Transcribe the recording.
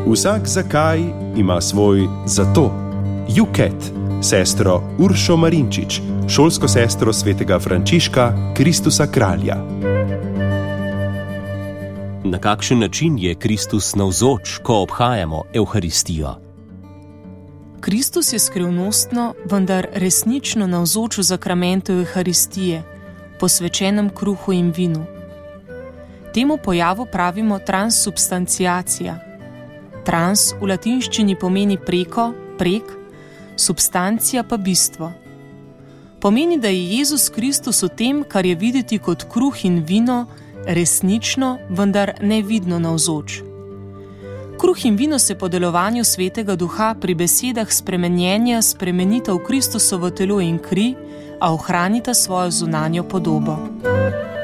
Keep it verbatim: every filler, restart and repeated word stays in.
Vsak zakaj ima svoj zato. Juket, sestro Uršo Marinčič, šolsko sestro svetega Frančiška Kristusa kralja. Na kakšen način je Kristus navzoč, ko obhajamo Evharistijo? Kristus je skrivnostno, vendar resnično navzoč v zakramentu Evharistije, posvečenem kruhu in vinu. Temu pojavu pravimo transsubstanciacija. Trans v latinščini pomeni preko, prek, substancija pa bistvo. Pomeni, da je Jezus Kristus v tem, kar je videti kot kruh in vino, resnično, vendar nevidno navzoč. Kruh in vino se po delovanju Svetega Duha pri besedah spremenjenja spremenita v Kristusovo telo in kri, a ohranita svojo zunanjo podobo.